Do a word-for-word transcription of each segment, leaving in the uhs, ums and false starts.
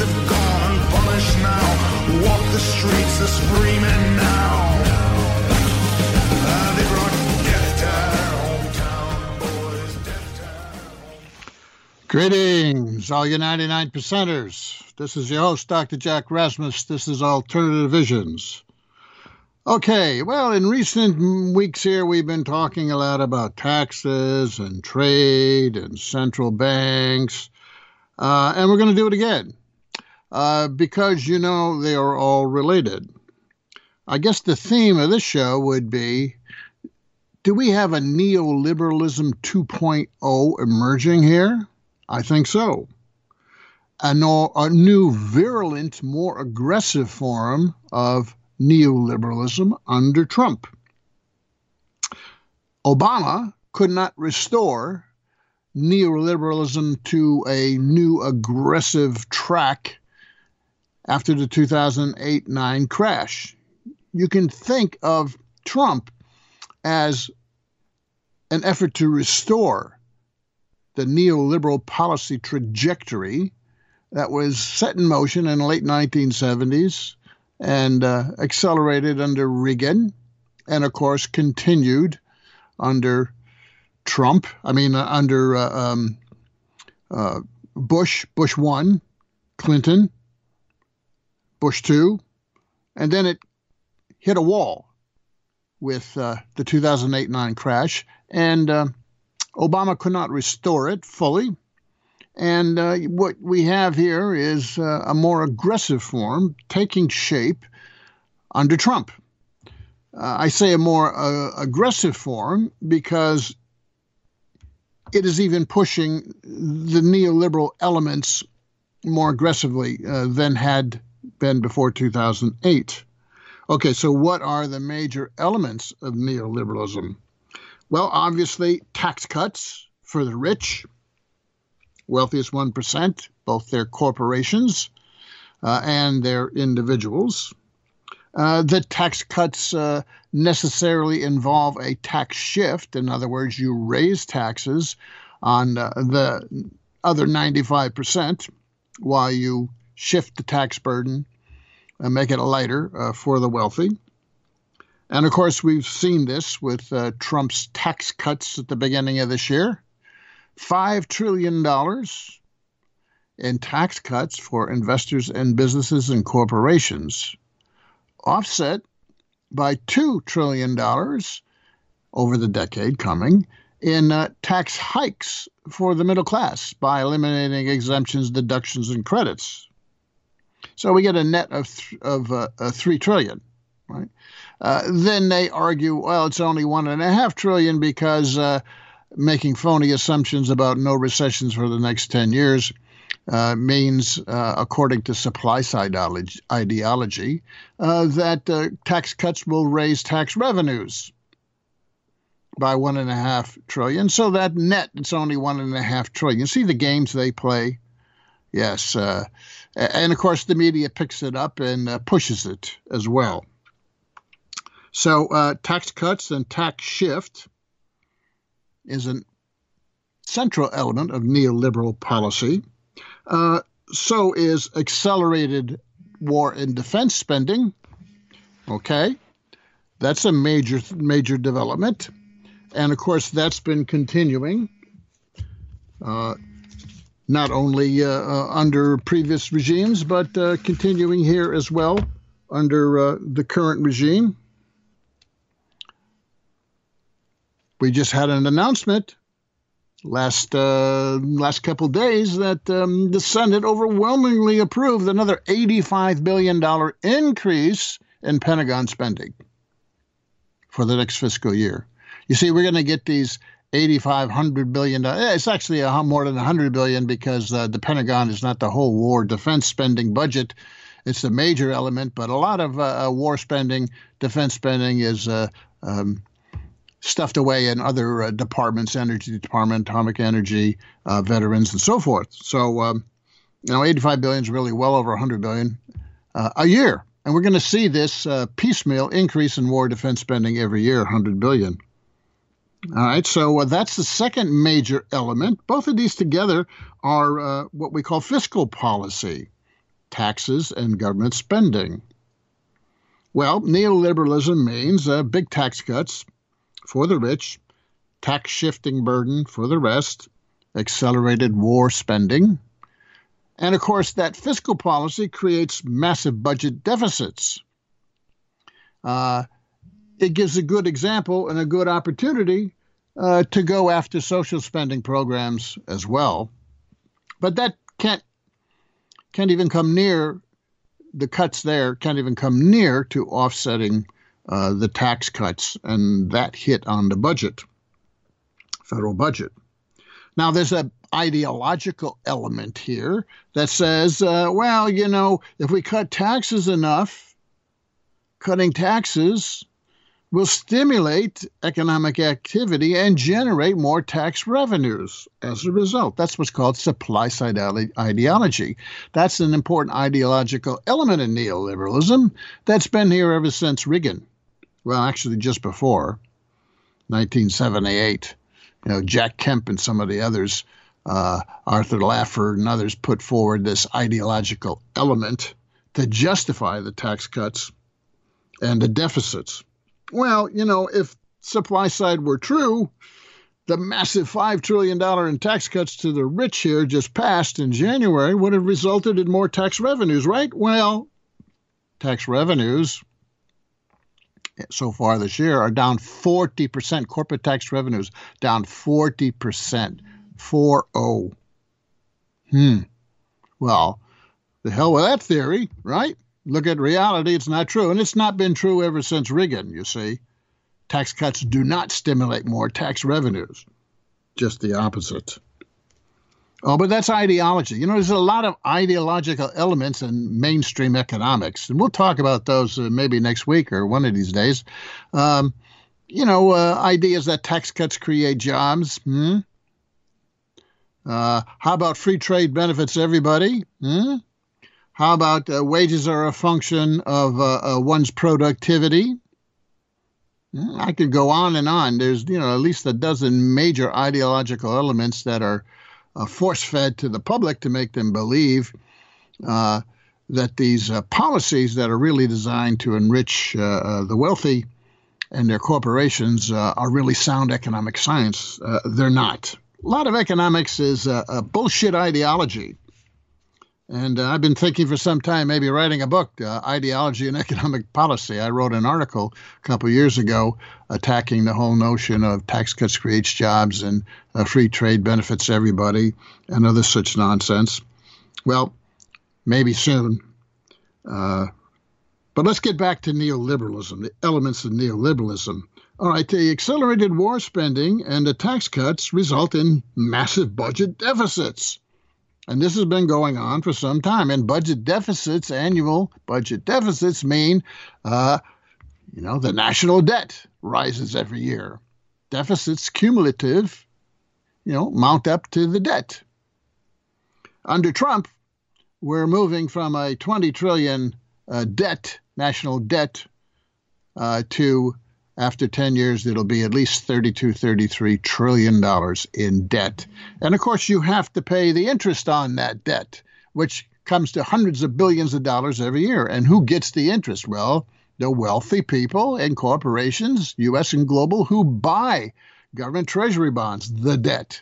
have gone unpunished now. Walk the streets are screaming now. Uh, they brought death to our hometown, boys, death to our... Greetings, all you ninety-nine percenters. This is your host, Doctor Jack Rasmus. This is Alternative Visions. Okay, well, in recent weeks here, we've been talking a lot about taxes and trade and central banks, uh, and we're going to do it again uh, because, you know, they are all related. I guess the theme of this show would be, do we have a neoliberalism two point oh emerging here? I think so. A, no, a new virulent, more aggressive form of neoliberalism under Trump. Obama could not restore neoliberalism to a new aggressive track after the two thousand eight nine crash. You can think of Trump as an effort to restore the neoliberal policy trajectory that was set in motion in the late nineteen seventies and uh, accelerated under Reagan and, of course, continued under Trump. I mean, uh, under uh, um, uh, Bush, Bush one, Clinton, Bush two, and then it hit a wall with uh, the two thousand eight nine crash, and uh, Obama could not restore it fully. And uh, what we have here is uh, a more aggressive form taking shape under Trump. Uh, I say a more uh, aggressive form because it is even pushing the neoliberal elements more aggressively uh, than had been before two thousand eight. Okay, so what are the major elements of neoliberalism? Well, obviously, tax cuts for the rich, wealthiest one percent, both their corporations uh, and their individuals. Uh, the tax cuts uh, necessarily involve a tax shift. In other words, you raise taxes on uh, the other ninety-five percent while you shift the tax burden and make it lighter uh, for the wealthy. And, of course, we've seen this with uh, Trump's tax cuts at the beginning of this year. five trillion dollars in tax cuts for investors and businesses and corporations, offset by two trillion dollars over the decade coming in uh, tax hikes for the middle class by eliminating exemptions, deductions, and credits. So we get a net of, th- of uh, uh, three trillion dollars, right? Uh, then they argue, well, it's only one and a half trillion because uh, making phony assumptions about no recessions for the next ten years uh, means, uh, according to supply side ideology, uh, that uh, tax cuts will raise tax revenues by one and a half trillion. So that net, it's only one and a half trillion. See the games they play? Yes. Uh, and of course, the media picks it up and uh, pushes it as well. So uh, tax cuts and tax shift is a central element of neoliberal policy. Uh, so is accelerated war and defense spending. Okay, that's a major, major development. And of course, that's been continuing, uh, not only uh, uh, under previous regimes, but uh, continuing here as well under uh, the current regime. We just had an announcement last uh, last couple days that um, the Senate overwhelmingly approved another eighty-five billion dollars increase in Pentagon spending for the next fiscal year. You see, we're going to get these eighty-five hundred billion dollars. It's actually a, more than one hundred billion dollars because uh, the Pentagon is not the whole war defense spending budget. It's the major element, but a lot of uh, war spending, defense spending is uh, um, stuffed away in other uh, departments, energy department, atomic energy, uh, veterans, and so forth. So, um, you know, eighty-five billion is really well over one hundred billion uh, a year. And we're going to see this uh, piecemeal increase in war defense spending every year, one hundred billion. All right, so uh, that's the second major element. Both of these together are uh, what we call fiscal policy. taxes and government spending. Well, neoliberalism means uh, big tax cuts for the rich, tax shifting burden for the rest, accelerated war spending. And of course, that fiscal policy creates massive budget deficits. Uh, it gives a good example and a good opportunity uh, to go after social spending programs as well. But that can't, can't even come near, the cuts there can't even come near to offsetting uh, the tax cuts and that hit on the budget, federal budget. Now, there's an ideological element here that says, uh, well, you know, if we cut taxes enough, cutting taxes will stimulate economic activity and generate more tax revenues as a result. That's what's called supply-side ideology. That's an important ideological element in neoliberalism that's been here ever since Reagan. Well, actually, just before nineteen seventy-eight. You know, Jack Kemp and some of the others, uh, Arthur Laffer and others, put forward this ideological element to justify the tax cuts and the deficits. Well, you know, if supply side were true, the massive five trillion dollars in tax cuts to the rich here just passed in January would have resulted in more tax revenues, right? Well, tax revenues so far this year are down forty percent. Corporate tax revenues down forty percent. four oh. Hmm. Well, the hell with that theory, right? Look at reality. It's not true. And it's not been true ever since Reagan, you see. Tax cuts do not stimulate more tax revenues. Just the opposite. Oh, but that's ideology. You know, there's a lot of ideological elements in mainstream economics, and we'll talk about those uh, maybe next week or one of these days. Um, you know, uh, ideas that tax cuts create jobs. Hmm? Uh, how about free trade benefits everybody? Hmm? How about uh, wages are a function of uh, uh, one's productivity? Hmm? I could go on and on. There's, you know, at least a dozen major ideological elements that are Uh, force-fed to the public to make them believe uh, that these uh, policies that are really designed to enrich uh, uh, the wealthy and their corporations uh, are really sound economic science. Uh, they're not. A lot of economics is uh, a bullshit ideology. And uh, I've been thinking for some time, maybe writing a book, uh, Ideology and Economic Policy. I wrote an article a couple of years ago attacking the whole notion of tax cuts creates jobs and uh, free trade benefits everybody and other such nonsense. Well, maybe soon. Uh, but let's get back to neoliberalism, the elements of neoliberalism. All right, the accelerated war spending and the tax cuts result in massive budget deficits. And this has been going on for some time. And budget deficits, annual budget deficits mean, uh, you know, the national debt rises every year. Deficits, cumulative, you know, mount up to the debt. Under Trump, we're moving from a twenty trillion uh, debt, national debt, uh, to, after ten years, it'll be at least thirty-two, thirty-three trillion dollars in debt. And of course, you have to pay the interest on that debt, which comes to hundreds of billions of dollars every year. And who gets the interest? Well, the wealthy people and corporations, U S and global, who buy government treasury bonds, the debt.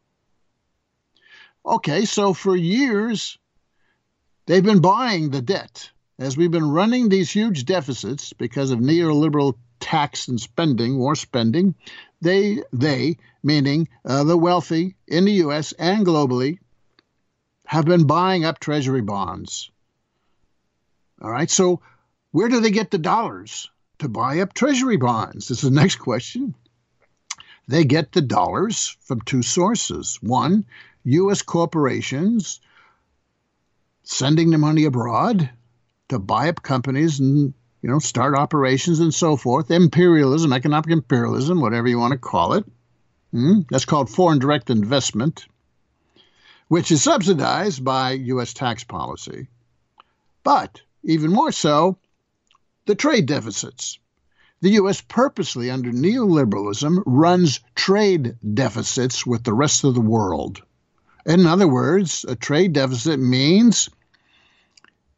Okay, so for years, they've been buying the debt. As we've been running these huge deficits because of neoliberal tax and spending, war spending, they, they meaning uh, the wealthy in the U S and globally, have been buying up treasury bonds. All right, so where do they get the dollars to buy up treasury bonds? This is the next question. They get the dollars from two sources. One, U S corporations sending the money abroad to buy up companies and, you know, start operations and so forth. Imperialism, economic imperialism, whatever you want to call it. Hmm? That's called foreign direct investment, which is subsidized by U S tax policy. But even more so, the trade deficits. The U S purposely, under neoliberalism, runs trade deficits with the rest of the world. In other words, a trade deficit means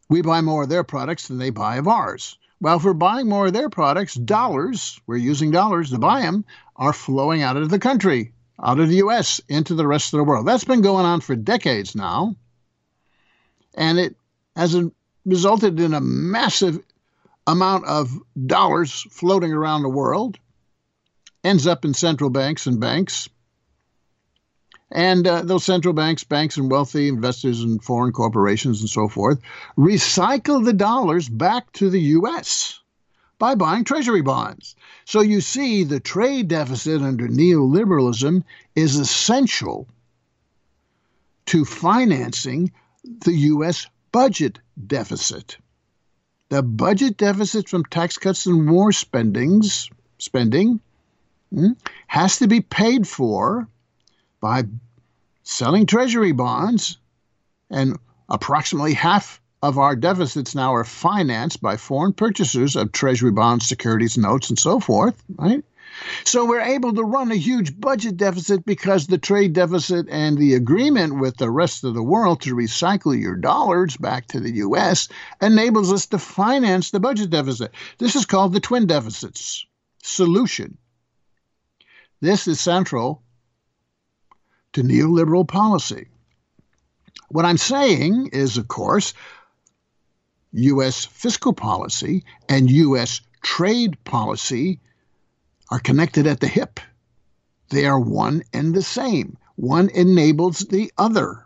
we buy more of their products than they buy of ours. Well, if we're buying more of their products, dollars, we're using dollars to buy them, are flowing out of the country, out of the U S, into the rest of the world. That's been going on for decades now. And it has resulted in a massive amount of dollars floating around the world, ends up in central banks and banks. And uh, those central banks, banks and wealthy investors and foreign corporations and so forth, recycle the dollars back to the U S by buying treasury bonds. So you see, the trade deficit under neoliberalism is essential to financing the U S budget deficit. The budget deficit from tax cuts and war spendings, spending hmm, has to be paid for by selling treasury bonds, and approximately half of our deficits now are financed by foreign purchasers of treasury bonds, securities, notes, and so forth, right? So we're able to run a huge budget deficit because the trade deficit and the agreement with the rest of the world to recycle your dollars back to the U S enables us to finance the budget deficit. This is called the twin deficits solution. This is central to neoliberal policy. What I'm saying is, of course, U S fiscal policy and U S trade policy are connected at the hip. They are one and the same. One enables the other.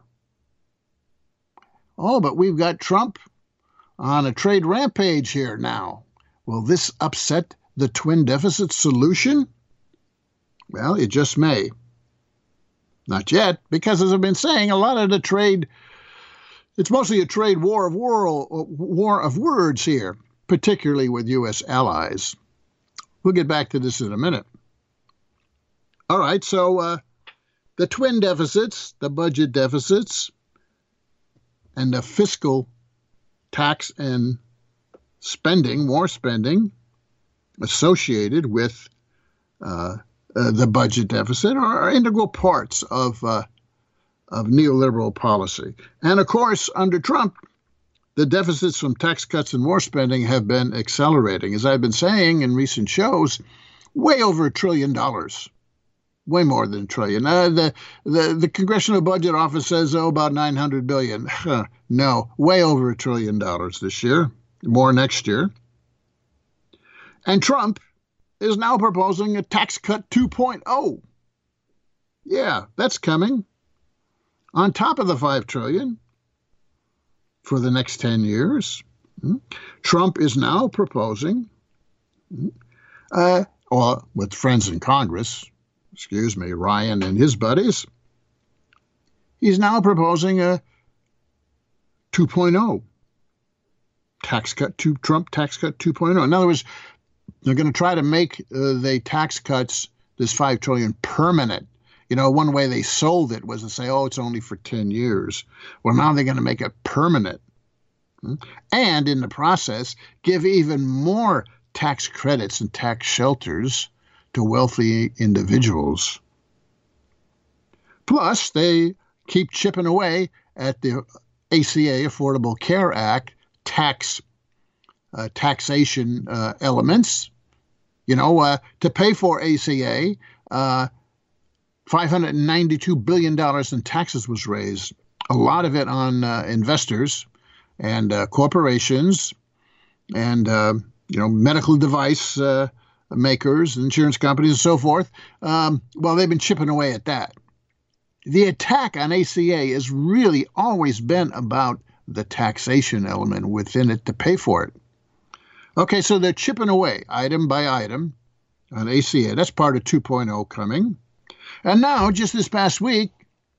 Oh, but we've got Trump on a trade rampage here now. Will this upset the twin deficit solution? Well, it just may. Not yet, because as I've been saying, a lot of the trade, it's mostly a trade war of world, war of words here, particularly with U S allies. We'll get back to this in a minute. All right, so uh, the twin deficits, the budget deficits, and the fiscal tax and spending, more spending associated with uh, uh, the budget deficit are integral parts of uh, of neoliberal policy. And of course, under Trump, the deficits from tax cuts and war spending have been accelerating. As I've been saying in recent shows, way over a trillion dollars, way more than a trillion. Uh, the, the, the Congressional Budget Office says, oh, about nine hundred billion. Huh, no, way over a trillion dollars this year, more next year. And Trump is now proposing a tax cut two point oh. Yeah, that's coming on top of the five trillion dollars for the next ten years. Trump is now proposing, uh, or with friends in Congress, excuse me, Ryan and his buddies, he's now proposing a two point oh tax cut to Trump tax cut two point oh. In other words, they're going to try to make uh, the tax cuts, this five trillion dollars, permanent. You know, one way they sold it was to say, oh, it's only for ten years. Well, now they're going to make it permanent. And in the process, give even more tax credits and tax shelters to wealthy individuals. Plus, they keep chipping away at the A C A, Affordable Care Act, tax uh, taxation uh, elements. You know, uh, to pay for A C A, uh, five hundred ninety-two billion dollars in taxes was raised, a lot of it on uh, investors and uh, corporations and, uh, you know, medical device uh, makers, insurance companies, and so forth. Um, well, they've been chipping away at that. The attack on A C A has really always been about the taxation element within it to pay for it. Okay, so they're chipping away item by item on A C A. That's part of two point oh coming. And now, just this past week,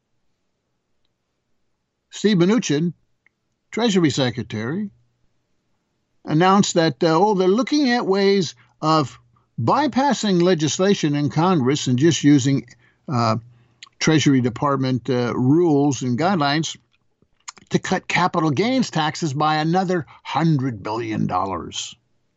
Steve Mnuchin, Treasury Secretary, announced that, uh, oh, they're looking at ways of bypassing legislation in Congress and just using uh, Treasury Department uh, rules and guidelines to cut capital gains taxes by another one hundred billion dollars.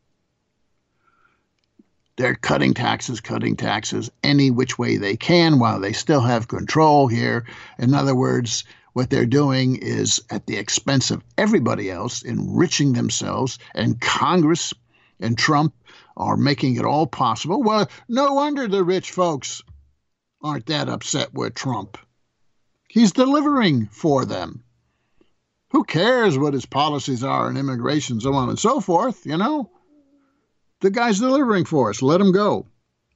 They're cutting taxes, cutting taxes any which way they can while they still have control here. In other words, what they're doing is at the expense of everybody else, enriching themselves, and Congress and Trump are making it all possible. Well, no wonder the rich folks aren't that upset with Trump. He's delivering for them. Who cares what his policies are on immigration, so on and so forth, you know? The guy's delivering for us. Let him go.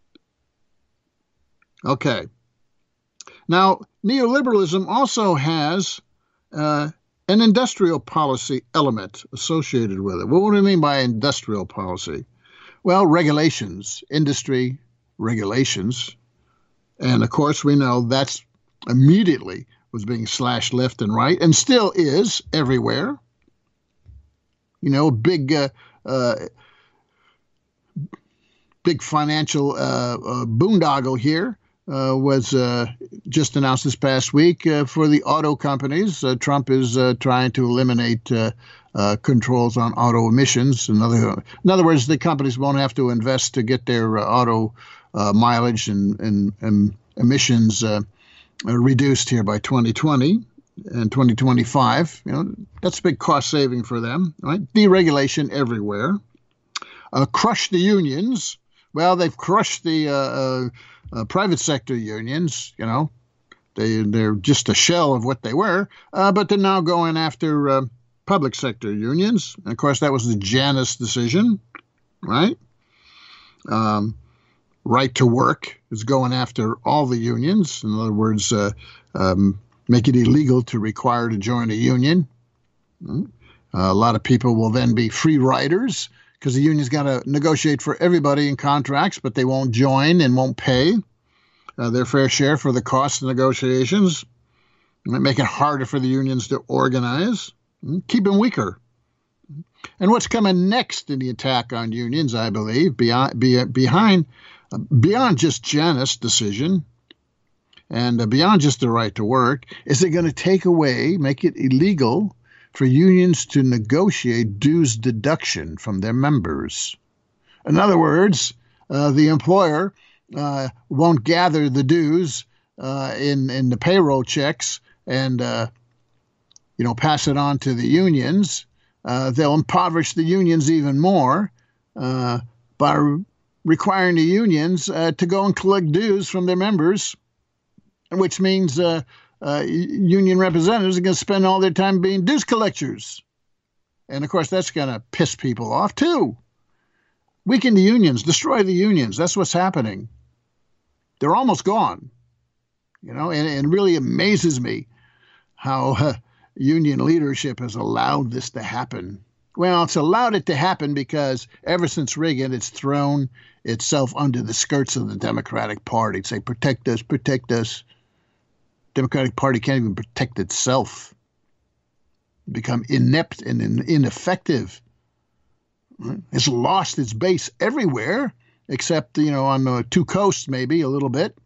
Okay. Now, neoliberalism also has uh, an industrial policy element associated with it. Well, what do you mean by industrial policy? Well, regulations, industry regulations. And of course, we know that's immediately was being slashed left and right and still is everywhere. You know, big, uh, uh, big financial uh, uh, boondoggle here. Uh, was uh, just announced this past week uh, for the auto companies. Uh, Trump is uh, trying to eliminate uh, uh, controls on auto emissions. In other, in other words, the companies won't have to invest to get their uh, auto uh, mileage and, and, and emissions uh, reduced here by twenty twenty and twenty twenty-five. You know, that's a big cost saving for them, right? Deregulation everywhere. Uh, crush the unions. Well, they've crushed the uh, uh, Uh, private sector unions. You know, they, they're just a shell of what they were, uh, but they're now going after uh, public sector unions. And of course, that was the Janus decision, right? Um, right to work is going after all the unions. In other words, uh, um, make it illegal to require to join a union. Uh, a lot of people will then be free riders, because the union's got to negotiate for everybody in contracts, but they won't join and won't pay uh, their fair share for the cost of negotiations. It might make it harder for the unions to organize, keep them weaker. And what's coming next in the attack on unions, I believe, beyond, be, behind, uh, beyond just Janus' decision and uh, beyond just the right to work, is they're going to take away, make it illegal for unions to negotiate dues deduction from their members. In other words, uh, the employer uh, won't gather the dues uh, in, in the payroll checks and, uh, you know, pass it on to the unions. Uh, they'll impoverish the unions even more uh, by re- requiring the unions uh, to go and collect dues from their members, which means uh, Uh, union representatives are going to spend all their time being dues collectors. And, of course, that's going to piss people off, too. Weaken the unions, destroy the unions. That's what's happening. They're almost gone. You know, and it really amazes me how uh, union leadership has allowed this to happen. Well, it's allowed it to happen because ever since Reagan, it's thrown itself under the skirts of the Democratic Party. Say, protect us, protect us. Democratic Party can't even protect itself. Become inept and in, ineffective. It's lost its base everywhere, except, you know, on the two coasts, maybe a little bit.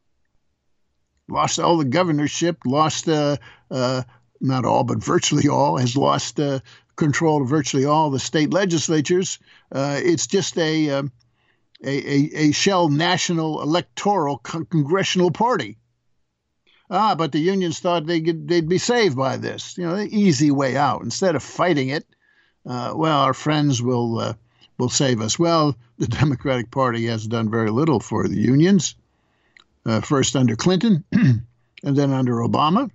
Lost all the governorship, lost, uh, uh, not all, but virtually all, has lost uh, control of virtually all the state legislatures. Uh, it's just a, um, a, a, a shell national electoral con- congressional party. Ah, but the unions thought they could, they'd be saved by this. You know, the easy way out. Instead of fighting it, uh, well, our friends will uh, will save us. Well, the Democratic Party has done very little for the unions. Uh, first under Clinton, and then under Obama,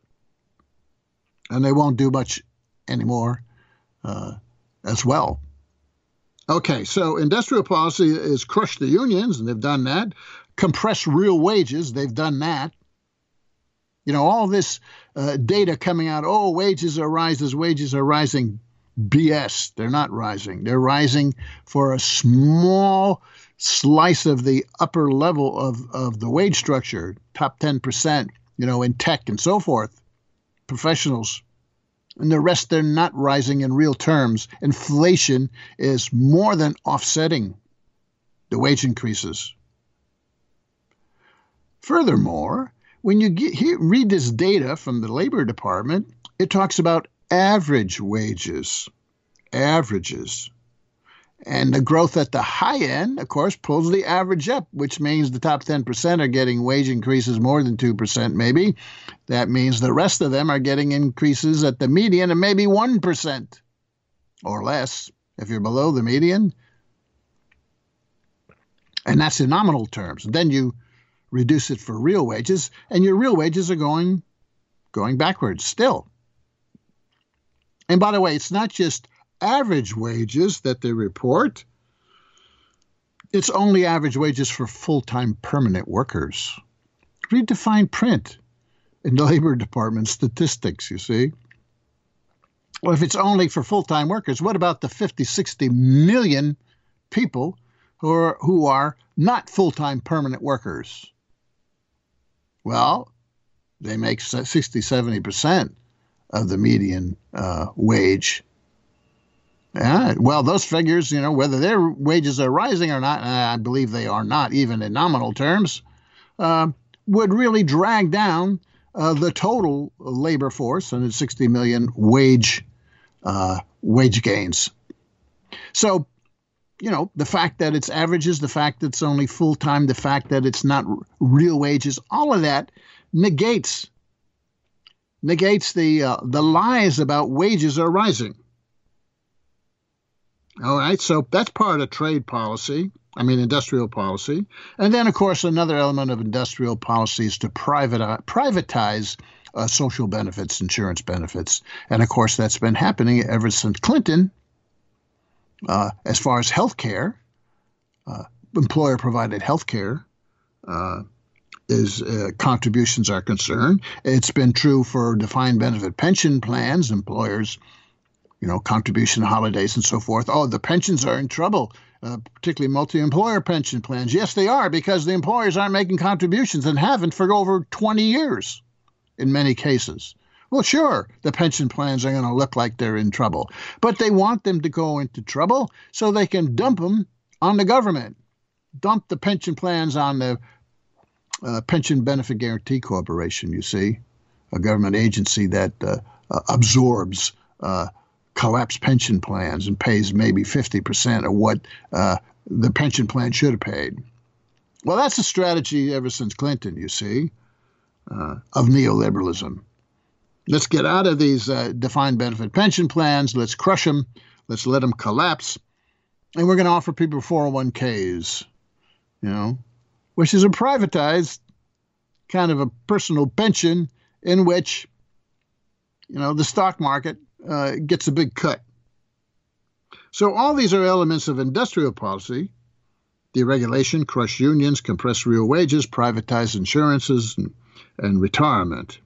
and they won't do much anymore uh, as well. Okay, so industrial policy is crush the unions, and they've done that. Compress real wages, they've done that. You know, all this uh, data coming out, oh, wages are rising, wages are rising. B S. They're not rising. They're rising for a small slice of the upper level of, of the wage structure, top ten percent, you know, in tech and so forth, professionals. And the rest, they're not rising in real terms. Inflation is more than offsetting the wage increases. Furthermore, when you get here, read this data from the Labor Department, it talks about average wages, averages. And the growth at the high end, of course, pulls the average up, which means the top ten percent are getting wage increases more than two percent maybe. That means the rest of them are getting increases at the median of maybe one percent or less if you're below the median. And that's in nominal terms. Then you reduce it for real wages, and your real wages are going, going backwards still. And by the way, it's not just average wages that they report. It's only average wages for full-time permanent workers. Read the fine print in the Labor Department statistics, you see. Well, if it's only for full-time workers, what about the fifty, sixty million people who are, who are not full-time permanent workers? Well, they make sixty, seventy percent of the median uh, wage. Yeah, well, those figures, you know, whether their wages are rising or not, and I believe they are not, even in nominal terms, uh, would really drag down uh, the total labor force, one hundred sixty million wage uh, wage gains. So, you know, the fact that it's averages, the fact that it's only full-time, the fact that it's not r- real wages, all of that negates negates the uh, the lies about wages are rising. All right, so that's part of trade policy, I mean industrial policy. And then, of course, another element of industrial policy is to privatize, privatize uh, social benefits, insurance benefits. And, of course, that's been happening ever since Clinton. Uh, as far as health care, uh, employer-provided health care uh, is uh, contributions are concerned. It's been true for defined benefit pension plans, employers, you know, contribution holidays and so forth. Oh, the pensions are in trouble, uh, particularly multi-employer pension plans. Yes, they are, because the employers aren't making contributions and haven't for over twenty years in many cases. Well, sure, the pension plans are going to look like they're in trouble, but they want them to go into trouble so they can dump them on the government, dump the pension plans on the uh, Pension Benefit Guaranty Corporation, you see, a government agency that uh, uh, absorbs uh, collapsed pension plans and pays maybe fifty percent of what uh, the pension plan should have paid. Well, that's a strategy ever since Clinton, you see, uh, of neoliberalism. Let's get out of these uh, defined benefit pension plans. Let's crush them. Let's let them collapse. And we're going to offer people four oh one k's, you know, which is a privatized kind of a personal pension in which, you know, the stock market uh, gets a big cut. So all these are elements of industrial policy: deregulation, crush unions, compress real wages, privatize insurances, and, and retirement.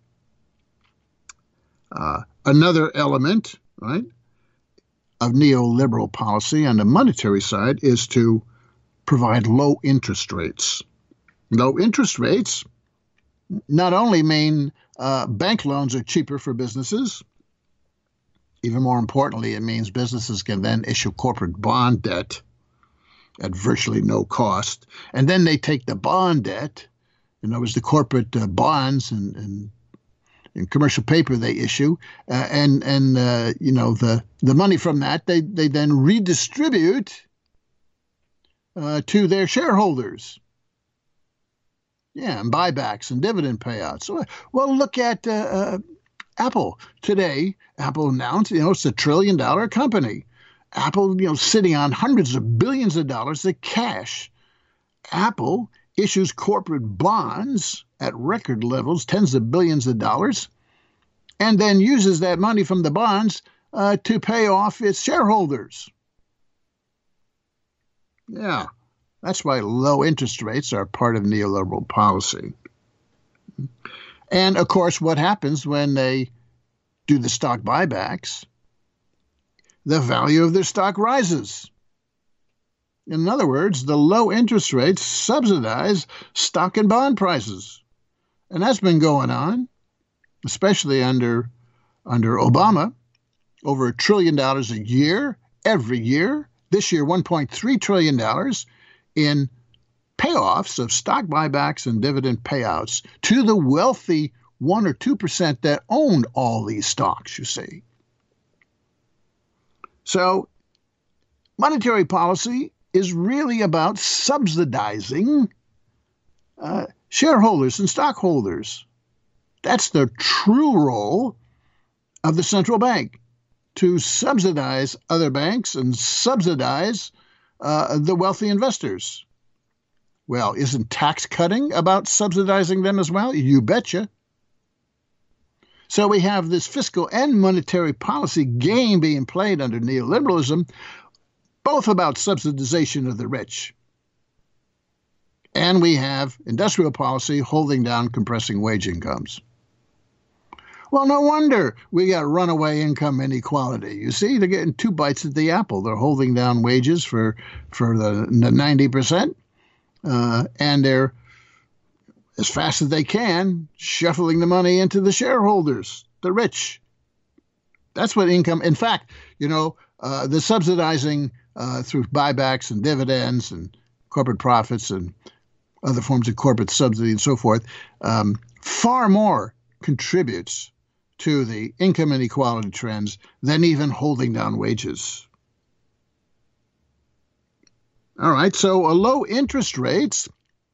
Uh, another element, right, of neoliberal policy on the monetary side is to provide low interest rates. Low interest rates not only mean uh, bank loans are cheaper for businesses, even more importantly, it means businesses can then issue corporate bond debt at virtually no cost. And then they take the bond debt, in other words, the corporate uh, bonds and, and and commercial paper they issue, uh, and and uh, you know the the money from that they they then redistribute uh, to their shareholders. Yeah, and buybacks and dividend payouts. Well, look at uh, uh, Apple today. Apple announced, you know, it's a trillion dollar company. Apple, you know, sitting on hundreds of billions of dollars of cash. Apple issues corporate bonds at record levels, tens of billions of dollars, and then uses that money from the bonds uh, to pay off its shareholders. Yeah, that's why low interest rates are part of neoliberal policy. And, of course, what happens when they do the stock buybacks? The value of their stock rises. In other words, the low interest rates subsidize stock and bond prices. And that's been going on, especially under, under Obama, over a trillion dollars a year, every year. This year, one point three trillion dollars in payoffs of stock buybacks and dividend payouts to the wealthy one or two percent that owned all these stocks, you see. So Monetary policy is really about subsidizing uh, shareholders and stockholders. That's the true role of the central bank, to subsidize other banks and subsidize uh, the wealthy investors. Well, isn't tax cutting about subsidizing them as well? You betcha. So we have this fiscal and monetary policy game being played under neoliberalism, both about subsidization of the rich. And we have industrial policy holding down compressing wage incomes. Well, no wonder we got runaway income inequality. You see, they're getting two bites at the apple. They're holding down wages for, for the, the ninety percent, uh, and they're, as fast as they can, shuffling the money into the shareholders, the rich. That's what income, in fact, you know, uh, the subsidizing uh, through buybacks and dividends and corporate profits and other forms of corporate subsidy and so forth, um, far more contributes to the income inequality trends than even holding down wages. All right, so a low interest rates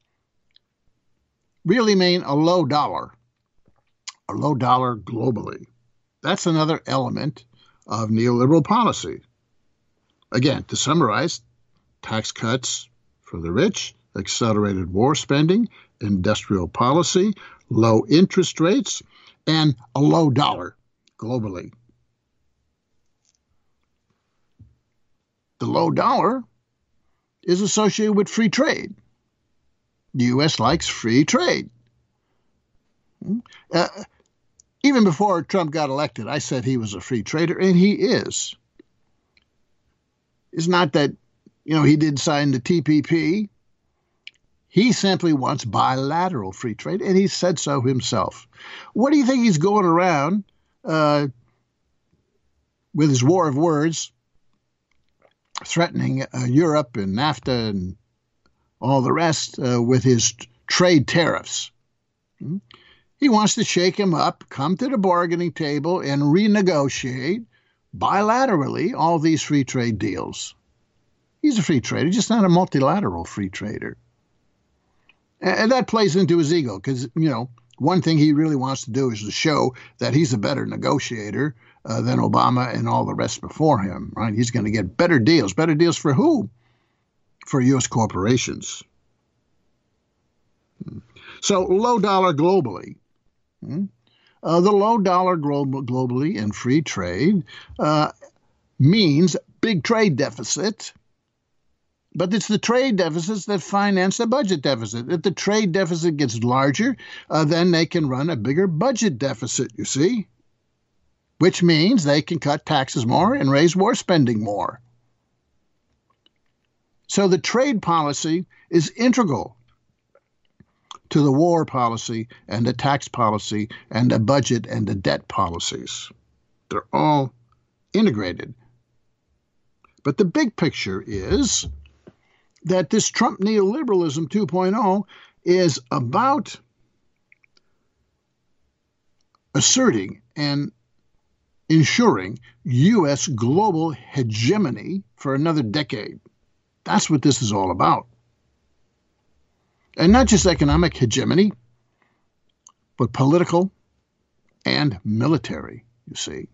really mean a low dollar, a low dollar globally. That's another element of neoliberal policy. Again, to summarize, tax cuts for the rich, accelerated war spending, industrial policy, low interest rates, and a low dollar globally. The low dollar is associated with free trade. The U S likes free trade. Uh, even before Trump got elected, I said he was a free trader, and he is. It's not that, you know, he did sign the T P P. He simply wants bilateral free trade, and he said so himself. What do you think he's going around uh, with his war of words, threatening uh, Europe and NAFTA and all the rest uh, with his t- trade tariffs? Hmm? He wants to shake him up, come to the bargaining table, and renegotiate bilaterally all these free trade deals. He's a free trader, just not a multilateral free trader. And that plays into his ego because, you know, one thing he really wants to do is to show that he's a better negotiator uh, than Obama and all the rest before him, right? He's going to get better deals. Better deals for who? For U S corporations. So low dollar globally. Uh, the low dollar global, globally and free trade uh, means big trade deficit. But it's the trade deficits that finance the budget deficit. If the trade deficit gets larger, uh, then they can run a bigger budget deficit, you see, which means they can cut taxes more and raise war spending more. So the trade policy is integral to the war policy and the tax policy and the budget and the debt policies. They're all integrated. But the big picture is that this Trump neoliberalism two point oh is about asserting and ensuring U S global hegemony for another decade. That's what this is all about. And not just economic hegemony, but political and military, you see.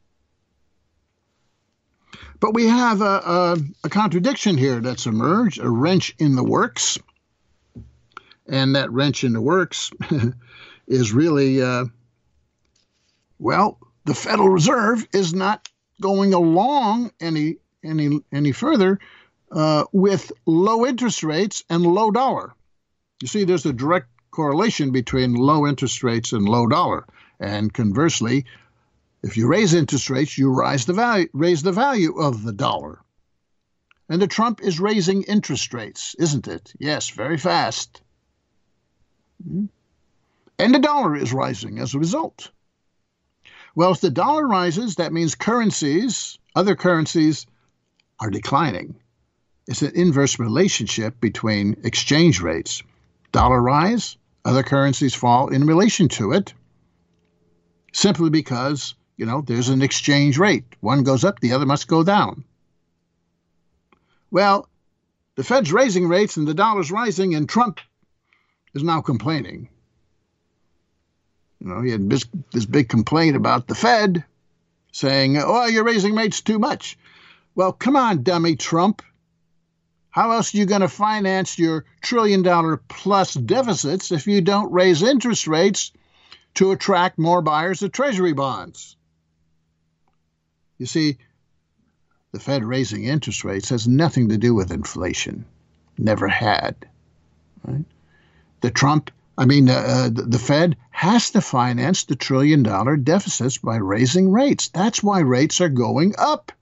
But we have a, a, a contradiction here that's emerged, a wrench in the works. And that wrench in the works is really, uh, well, the Federal Reserve is not going along any any any further uh, with low interest rates and low dollar. You see, there's a direct correlation between low interest rates and low dollar. And conversely, if you raise interest rates, you rise the value, raise the value of the dollar. And the Trump is raising interest rates, isn't it? Yes, very fast. And the dollar is rising as a result. Well, if the dollar rises, that means currencies, other currencies, are declining. It's an inverse relationship between exchange rates. Dollar rise, other currencies fall in relation to it, simply because, you know, there's an exchange rate. One goes up, the other must go down. Well, the Fed's raising rates and the dollar's rising, and Trump is now complaining. You know, he had this, this big complaint about the Fed, saying, oh, you're raising rates too much. Well, come on, dummy Trump. How else are you going to finance your trillion dollar plus deficits if you don't raise interest rates to attract more buyers of Treasury bonds? You see, the Fed raising interest rates has nothing to do with inflation. Never had. Right? The Trump, I mean, uh, the, the Fed has to finance the trillion dollar deficits by raising rates. That's why rates are going up.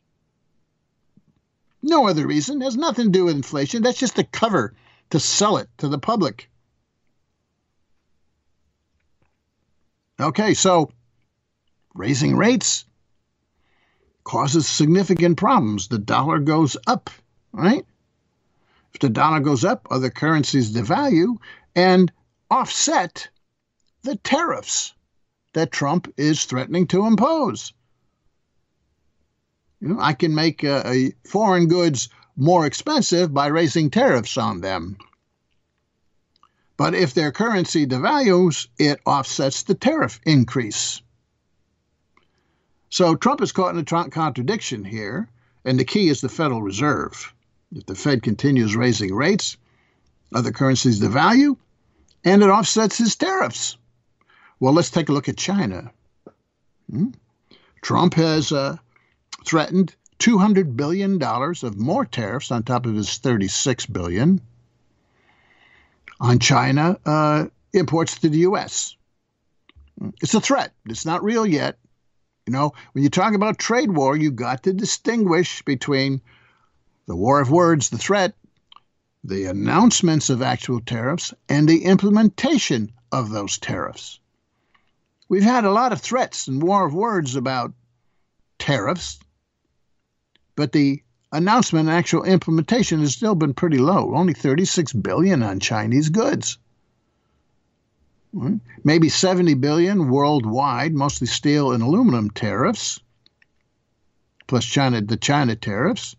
No other reason. It has nothing to do with inflation. That's just a cover to sell it to the public. Okay, so raising rates causes significant problems. The dollar goes up, right? If the dollar goes up, other currencies devalue and offset the tariffs that Trump is threatening to impose. You know, I can make uh, a foreign goods more expensive by raising tariffs on them. But if their currency devalues, it offsets the tariff increase. So Trump is caught in a tr- contradiction here, and the key is the Federal Reserve. If the Fed continues raising rates, other currencies devalue, and it offsets his tariffs. Well, let's take a look at China. Hmm? Trump has uh, threatened two hundred billion dollars of more tariffs on top of his thirty-six billion dollars on China uh, imports to the U S. It's a threat. It's not real yet. You know, when you talk about trade war, you got to distinguish between the war of words, the threat, the announcements of actual tariffs, and the implementation of those tariffs. We've had a lot of threats and war of words about tariffs, but the announcement and actual implementation has still been pretty low, only thirty-six billion dollars on Chinese goods. Maybe seventy billion dollars worldwide, mostly steel and aluminum tariffs, plus China, the China tariffs,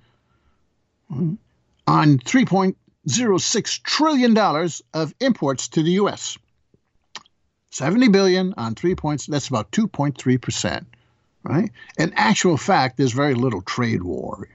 on three point zero six trillion dollars of imports to the U S. seventy billion dollars on three points, that's about two point three percent, right? In actual fact, there's very little trade war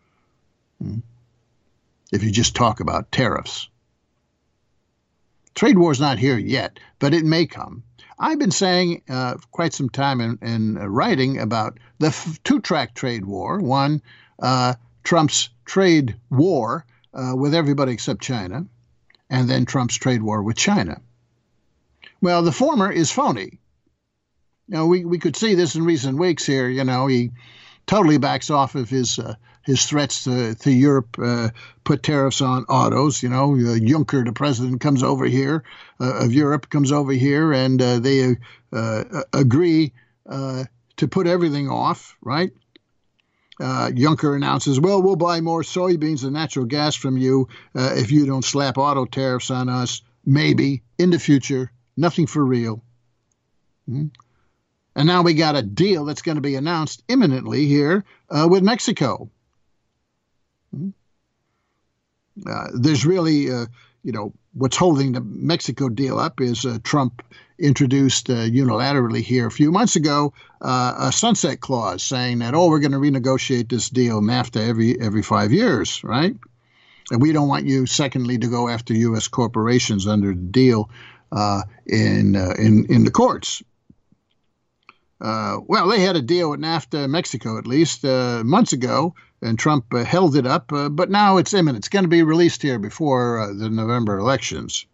if you just talk about tariffs. Trade war is not here yet, but it may come. I've been saying uh, quite some time in, in uh, writing about the f- two-track trade war. One, uh, Trump's trade war uh, with everybody except China, and then Trump's trade war with China. Well, the former is phony. You know, we, we could see this in recent weeks here. You know, he totally backs off of his uh, his threats to, to Europe, uh, put tariffs on autos. You know, uh, Juncker, the president, comes over here, uh, of Europe, comes over here, and uh, they uh, agree uh, to put everything off, right? Uh, Juncker announces, well, we'll buy more soybeans and natural gas from you uh, if you don't slap auto tariffs on us, maybe, in the future. Nothing for real. Hmm? And now we got a deal that's going to be announced imminently here uh, with Mexico. Hmm? Uh, there's really, uh, you know, what's holding the Mexico deal up is uh, Trump introduced uh, unilaterally here a few months ago uh, a sunset clause saying that, oh, we're going to renegotiate this deal, NAFTA, every every five years, right? And we don't want you, secondly, to go after U S corporations under the deal uh, in, uh, in in the courts. Uh, well, they had a deal with NAFTA, Mexico at least, uh, months ago, and Trump uh, held it up. Uh, but now it's imminent. It's going to be released here before uh, the November elections.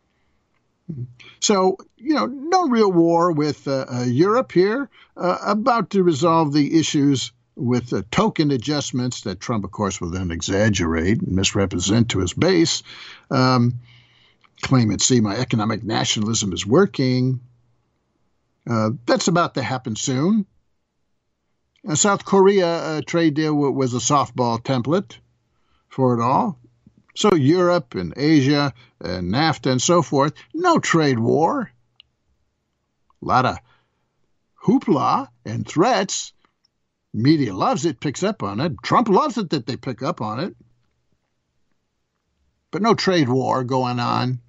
So, you know, no real war with uh, uh, Europe here, uh, about to resolve the issues with uh, token adjustments that Trump, of course, will then exaggerate and misrepresent to his base, um, claim and see my economic nationalism is working. Uh, that's about to happen soon. A South Korea uh, trade deal w- was a softball template for it all. So Europe and Asia and NAFTA and so forth, no trade war. A lot of hoopla and threats. Media loves it, picks up on it. Trump loves it that they pick up on it. but no trade war going on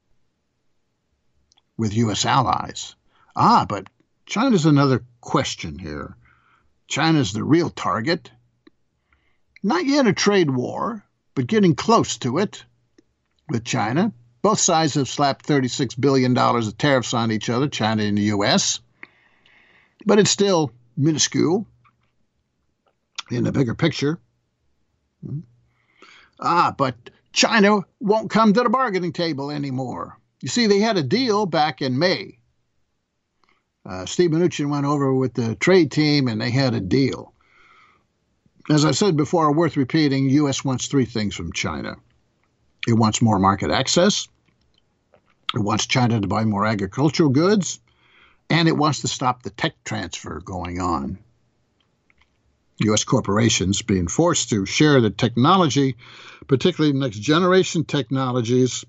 with U S allies. Ah, but China's another question here. China's the real target. Not yet a trade war, but getting close to it with China. Both sides have slapped thirty-six billion dollars of tariffs on each other, China and the U S, but it's still minuscule in the bigger picture. Ah, but China won't come to the bargaining table anymore. You see, they had a deal back in May. Uh, Steve Mnuchin went over with the trade team, and they had a deal. As I said before, worth repeating, the U S wants three things from China. It wants more market access. It wants China to buy more agricultural goods. And it wants to stop the tech transfer going on. U S corporations being forced to share the technology, particularly next generation technologies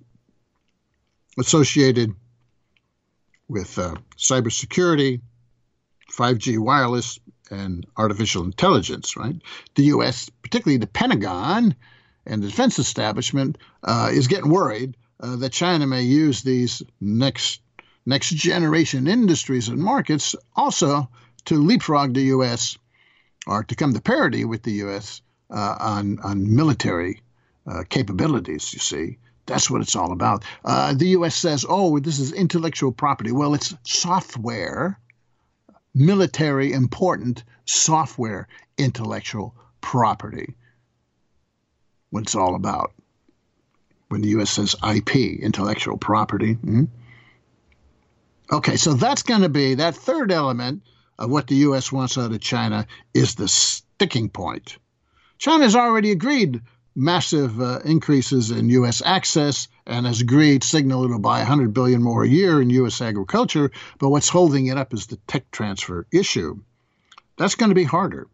associated with uh, cybersecurity, five G wireless, and artificial intelligence, right? The U S, particularly the Pentagon and the defense establishment, uh, is getting worried uh, that China may use these next next generation industries and markets also to leapfrog the U S or to come to parity with the U S uh, on, on military uh, capabilities, you see. That's what it's all about. Uh, the U S says, oh, this is intellectual property. Well, it's software, military important software intellectual property. What it's all about. When the U S says I P, intellectual property. Mm-hmm. Okay, so that's going to be, that third element of what the U S wants out of China is the sticking point. China's already agreed massive uh, increases in U S access and has agreed, signal it'll buy one hundred billion dollars more a year in U S agriculture, but what's holding it up is the tech transfer issue. That's going to be harder.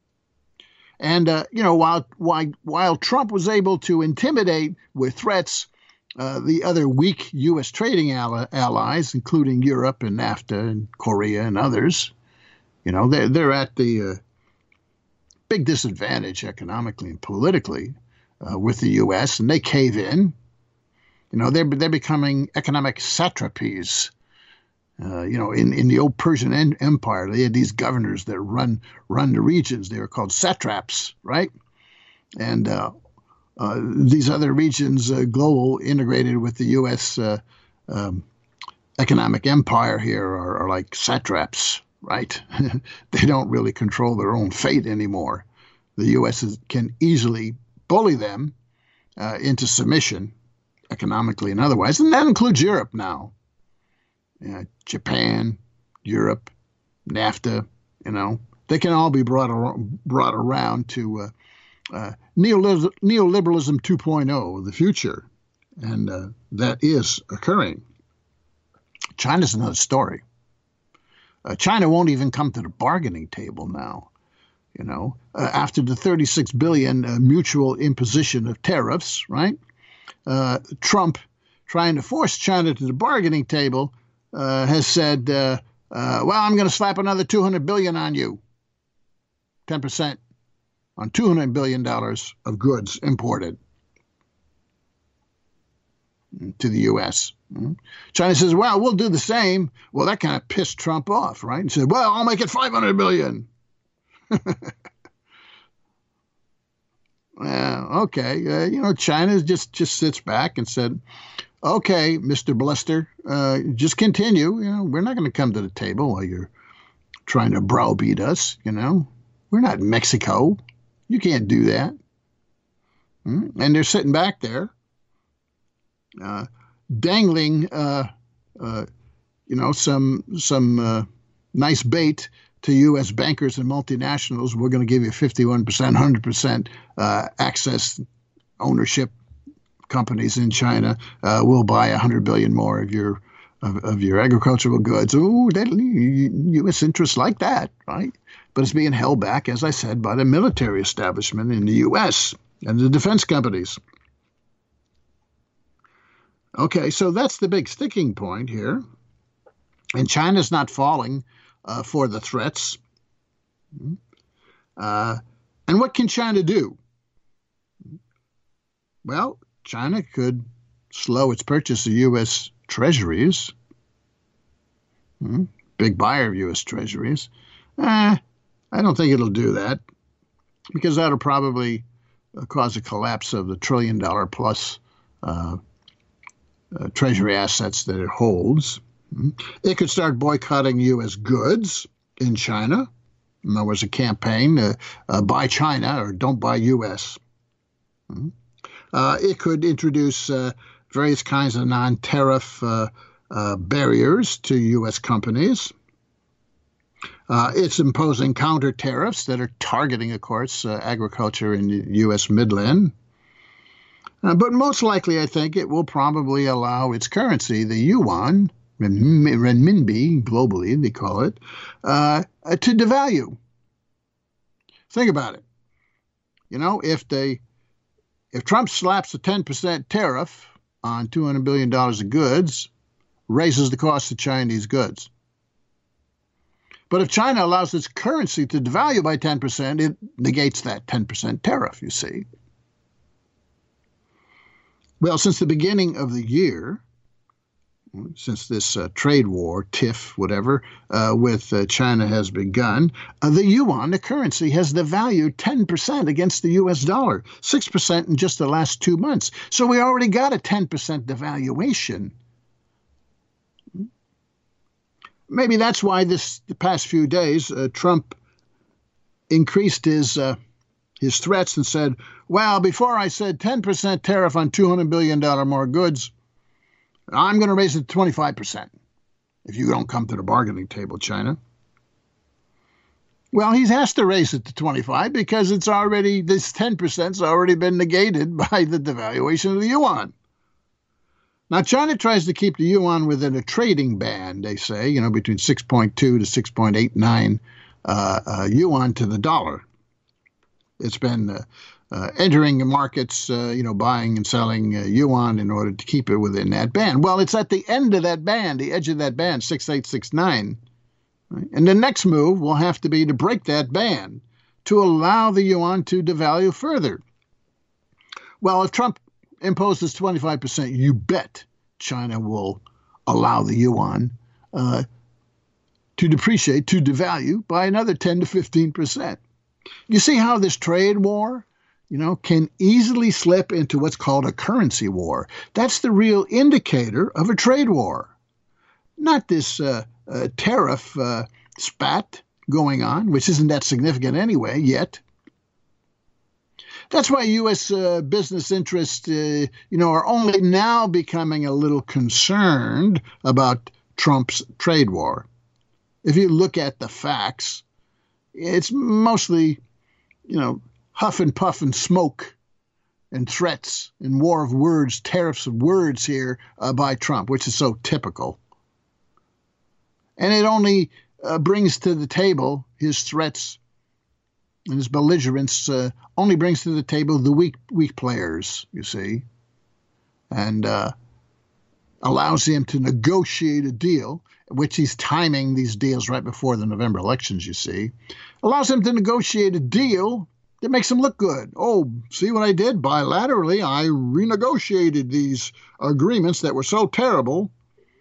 And, uh, you know, while, while, while Trump was able to intimidate with threats uh, the other weak U S trading ally, allies, including Europe and NAFTA and Korea and others, you know, they're, they're at the uh, big disadvantage economically and politically uh, with the U S, and they cave in. You know, they're, they're becoming economic satrapies. Uh, you know, in, in the old Persian en- Empire, they had these governors that run run the regions. They were called satraps, right? And uh, uh, these other regions, uh, global, integrated with the U S uh, um, economic empire here, are, are like satraps, right? They don't really control their own fate anymore. The U S is, can easily bully them uh, into submission, economically and otherwise, and that includes Europe now. Uh, Japan, Europe, NAFTA, you know, they can all be brought, ar- brought around to uh, uh, neoliber- neoliberalism two point oh, the future, and uh, that is occurring. China's another story. Uh, China won't even come to the bargaining table now, you know, uh, after the thirty-six billion dollars uh, mutual imposition of tariffs, right? Uh, Trump, trying to force China to the bargaining table, Uh, has said, uh, uh, well, I'm going to slap another two hundred billion dollars on you, ten percent on two hundred billion dollars of goods imported to the U S. China says, well, we'll do the same. Well, that kind of pissed Trump off, right? He said, well, I'll make it five hundred billion dollars. Well, okay. Uh, you know, China just, just sits back and said, okay, Mister Bluster, uh, just continue. You know, we're not going to come to the table while you're trying to browbeat us. You know, we're not Mexico. You can't do that. Mm? And they're sitting back there, uh, dangling, uh, uh, you know, some some uh, nice bait to U S bankers and multinationals. We're going to give you fifty-one percent, one hundred percent uh, access, ownership. Companies in China uh, will buy one hundred billion dollars more of your of, of your agricultural goods. Ooh, U S interests like that, right? But it's being held back, as I said, by the military establishment in the U S and the defense companies. Okay, so that's the big sticking point here. And China's not falling uh, for the threats. Uh, and what can China do? Well, China could slow its purchase of U S treasuries. Hmm, big buyer of U S treasuries. Eh, I don't think it'll do that because that'll probably uh, cause a collapse of the trillion dollar plus uh, uh, treasury assets that it holds. Hmm. It could start boycotting U S goods in China. And there was a campaign, uh, uh, buy China or don't buy U S. Hmm. Uh, it could introduce uh, various kinds of non-tariff uh, uh, barriers to U S companies. Uh, it's imposing counter tariffs that are targeting, of course, uh, agriculture in the U S Midland. Uh, but most likely, I think, it will probably allow its currency, the yuan, renminbi, globally they call it, uh, to devalue. Think about it. You know, if they, if Trump slaps a ten percent tariff on two hundred billion dollars of goods, raises the cost of Chinese goods. But if China allows its currency to devalue by ten percent, it negates that ten percent tariff, you see. Well, since the beginning of the year, since this uh, trade war, tiff, whatever, uh, with uh, China has begun, uh, the yuan, the currency, has devalued ten percent against the U S dollar, six percent in just the last two months. So we already got a ten percent devaluation. Maybe that's why this the past few days uh, Trump increased his uh, his threats and said, well, before I said ten percent tariff on two hundred billion dollars more goods, I'm going to raise it to twenty-five percent if you don't come to the bargaining table, China. Well, he has to raise it to twenty-five because it's already, this ten percent's already been negated by the devaluation of the yuan. Now, China tries to keep the yuan within a trading band, they say, you know, between six point two to six point eight nine uh, uh, yuan to the dollar. It's been uh, uh, entering the markets, uh, you know, buying and selling uh, yuan in order to keep it within that band. Well, it's at the end of that band, the edge of that band, six eight six nine. Right? And the next move will have to be to break that band to allow the yuan to devalue further. Well, if Trump imposes twenty-five percent, you bet China will allow the yuan uh, to depreciate, to devalue by another ten to fifteen percent. You see how this trade war, you know, can easily slip into what's called a currency war. That's the real indicator of a trade war, not this uh, uh, tariff uh, spat going on, which isn't that significant anyway yet. That's why U S uh, business interests, uh, you know, are only now becoming a little concerned about Trump's trade war. If you look at the facts, it's mostly, you know, huff and puff and smoke and threats and war of words, tariffs of words here uh, by Trump, which is so typical. And it only uh, brings to the table his threats and his belligerence uh, only brings to the table the weak weak players, you see, and uh, allows him to negotiate a deal, which he's timing these deals right before the November elections, you see, allows him to negotiate a deal that makes him look good. Oh, see what I did? Bilaterally, I renegotiated these agreements that were so terrible,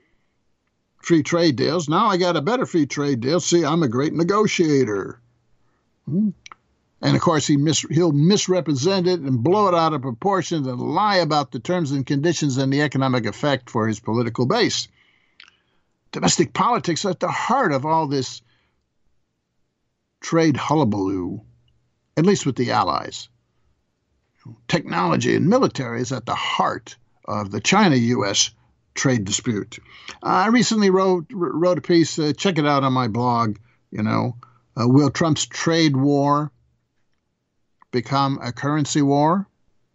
free trade deals. Now I got a better free trade deal. See, I'm a great negotiator. Hmm. And, of course, he mis- he'll misrepresent it and blow it out of proportion and lie about the terms and conditions and the economic effect for his political base. Domestic politics are at the heart of all this trade hullabaloo, at least with the allies. Technology and military is at the heart of the China-U S trade dispute. I recently wrote, wrote a piece, uh, check it out on my blog, you know, uh, will Trump's trade war become a currency war?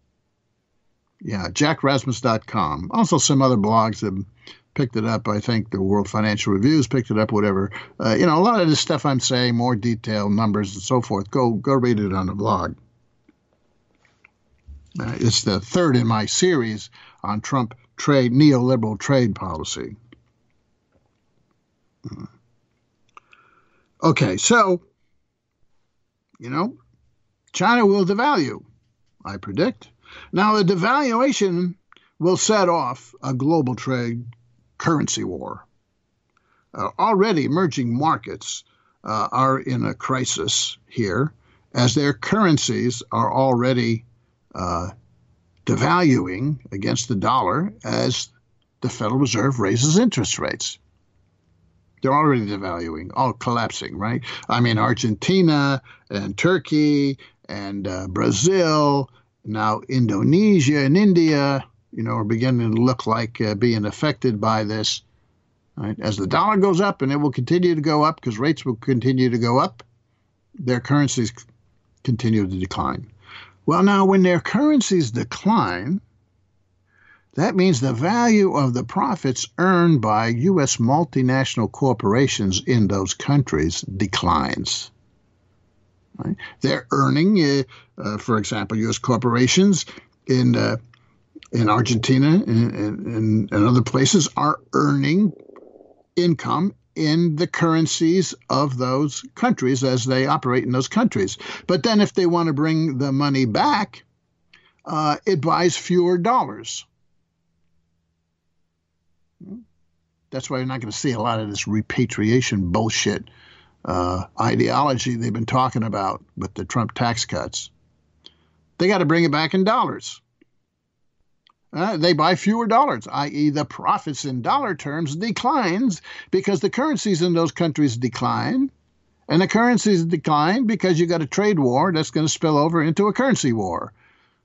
Yeah, jack rasmus dot com. Also some other blogs that picked it up. I think the World Financial Reviews picked it up, whatever. Uh, you know, a lot of this stuff I'm saying, more detail, numbers, and so forth. Go, go read it on the blog. Uh, it's the third in my series on Trump trade, neoliberal trade policy. Uh, okay, so, you know, China will devalue, I predict. Now, the devaluation will set off a global trade currency war. Uh, already emerging markets uh, are in a crisis here, as their currencies are already uh, devaluing against the dollar as the Federal Reserve raises interest rates. They're already devaluing, all collapsing, right? I mean, Argentina and Turkey and uh, Brazil, now Indonesia and India, you know, are beginning to look like uh, being affected by this. Right? As the dollar goes up, and it will continue to go up because rates will continue to go up, their currencies continue to decline. Well, now, when their currencies decline, that means the value of the profits earned by U S multinational corporations in those countries declines. Right? They're earning, uh, uh, for example, U S corporations in uh, in Argentina and, and, and other places are earning income in the currencies of those countries as they operate in those countries. But then if they want to bring the money back, uh, it buys fewer dollars. That's why you're not going to see a lot of this repatriation bullshit uh, ideology they've been talking about with the Trump tax cuts. They got to bring it back in dollars. Uh, they buy fewer dollars, that is the profits in dollar terms declines because the currencies in those countries decline. And the currencies decline because you got a trade war that's going to spill over into a currency war.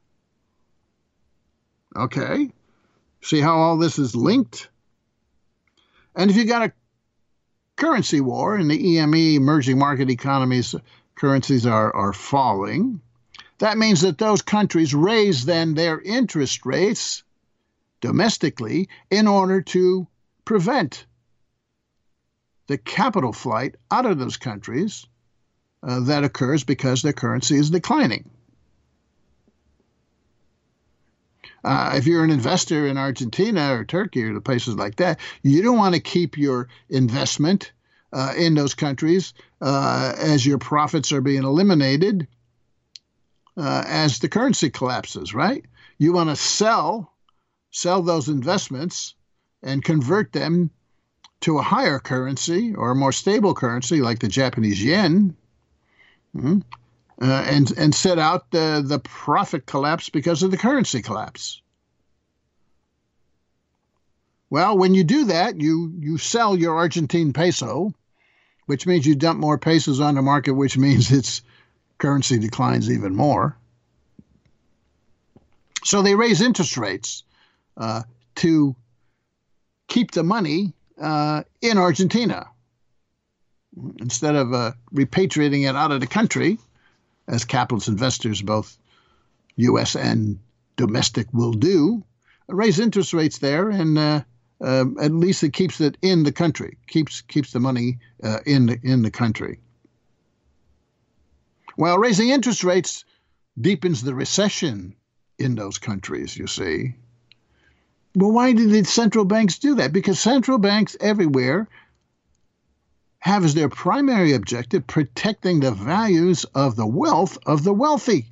Okay. See how all this is linked? And if you got a currency war and the E M E, emerging market economies, currencies are, are falling, that means that those countries raise then their interest rates domestically in order to prevent the capital flight out of those countries uh, that occurs because their currency is declining. Uh, if you're an investor in Argentina or Turkey or the places like that, you don't want to keep your investment uh, in those countries uh, as your profits are being eliminated uh, as the currency collapses, right? You want to sell, sell those investments and convert them to a higher currency or a more stable currency like the Japanese yen, mm-hmm. Uh, and and set out the, the profit collapse because of the currency collapse. Well, when you do that, you, you sell your Argentine peso, which means you dump more pesos on the market, which means its currency declines even more. So they raise interest rates uh, to keep the money uh, in Argentina. Instead of uh, repatriating it out of the country, as capitalist investors, both U S and domestic, will do, raise interest rates there, and uh, uh, at least it keeps it in the country, keeps keeps the money uh, in the in the country. While raising interest rates deepens the recession in those countries, you see. Well, why did the central banks do that? Because central banks everywhere have as their primary objective protecting the values of the wealth of the wealthy,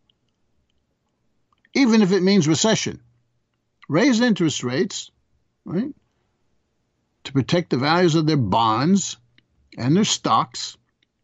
even if it means recession. Raise interest rates, right, to protect the values of their bonds and their stocks,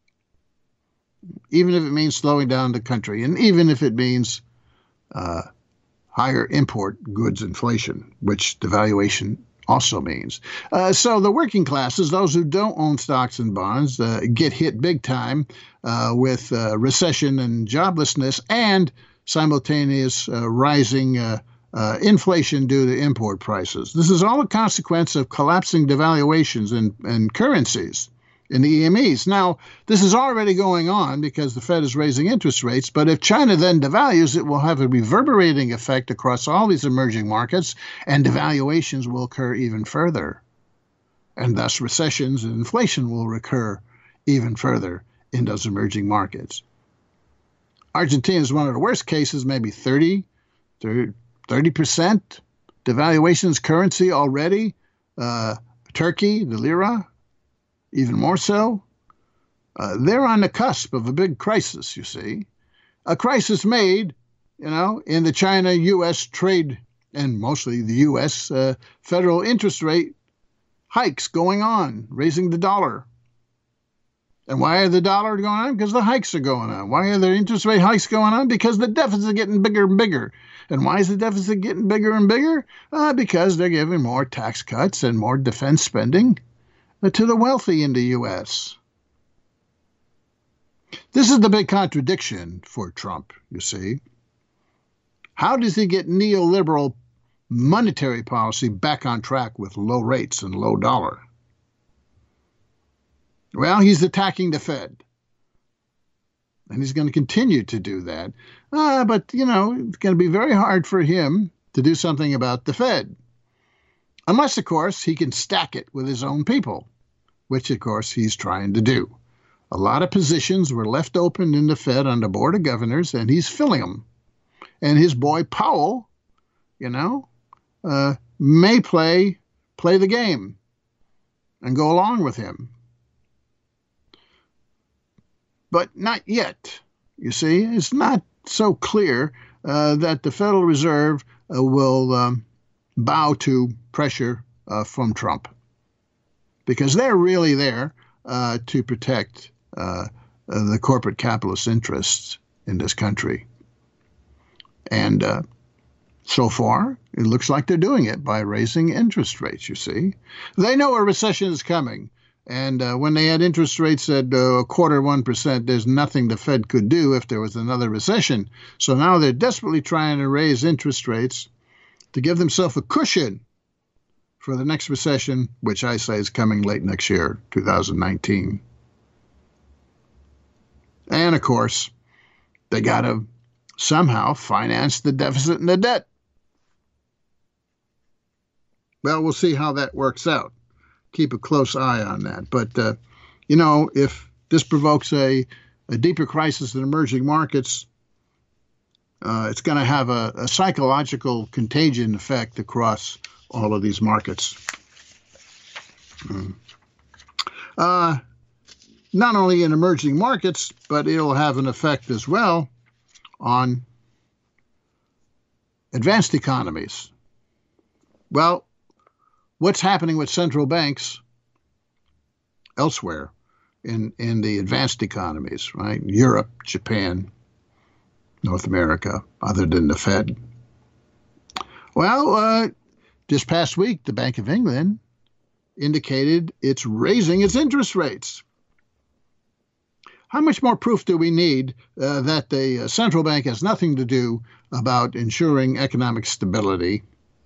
even if it means slowing down the country, and even if it means uh, higher import goods inflation, which devaluation also means. Uh, so the working classes, those who don't own stocks and bonds, uh, get hit big time uh, with uh, recession and joblessness and simultaneous uh, rising uh, uh, inflation due to import prices. This is all a consequence of collapsing devaluations in, in currencies in the E M Es. Now, this is already going on because the Fed is raising interest rates, but if China then devalues, it will have a reverberating effect across all these emerging markets, and devaluations will occur even further. And thus recessions and inflation will recur even further in those emerging markets. Argentina is one of the worst cases, maybe thirty, thirty percent devaluations currency already. Uh, Turkey, the lira, even more so. Uh, they're on the cusp of a big crisis, you see. A crisis made you know, in the China U S trade and mostly the U S uh, federal interest rate hikes going on, raising the dollar. And why are the dollar going on? Because the hikes are going on. Why are the interest rate hikes going on? Because the deficit is getting bigger and bigger. And why is the deficit getting bigger and bigger? Uh, because they're giving more tax cuts and more defense spending to the wealthy in the U S. This is the big contradiction for Trump, you see. How does he get neoliberal monetary policy back on track with low rates and low dollar? Well, he's attacking the Fed. And he's going to continue to do that. Uh, but, you know, it's going to be very hard for him to do something about the Fed. Unless, of course, he can stack it with his own people, which, of course, he's trying to do. A lot of positions were left open in the Fed on the Board of Governors, and he's filling them. And his boy Powell, you know, uh, may play play the game and go along with him. But not yet. You see, it's not so clear uh, that the Federal Reserve uh, will um, bow to pressure uh, from Trump, because they're really there uh, to protect uh, uh, the corporate capitalist interests in this country. And uh, so far, it looks like they're doing it by raising interest rates, you see. They know a recession is coming. And uh, when they had interest rates at uh, a quarter one percent, there's nothing the Fed could do if there was another recession. So now they're desperately trying to raise interest rates to give themselves a cushion for the next recession, which I say is coming late next year, two thousand nineteen. And, of course, they got to somehow finance the deficit and the debt. Well, we'll see how that works out. Keep a close eye on that. But, uh, you know, if this provokes a, a deeper crisis in emerging markets, uh, it's going to have a, a psychological contagion effect across all of these markets. Mm. Uh, not only in emerging markets, but it'll have an effect as well on advanced economies. Well, what's happening with central banks elsewhere in, in the advanced economies, right? Europe, Japan, North America, other than the Fed. Well, uh, this past week, the Bank of England indicated it's raising its interest rates. How much more proof do we need uh, that the uh, central bank has nothing to do about ensuring economic stability,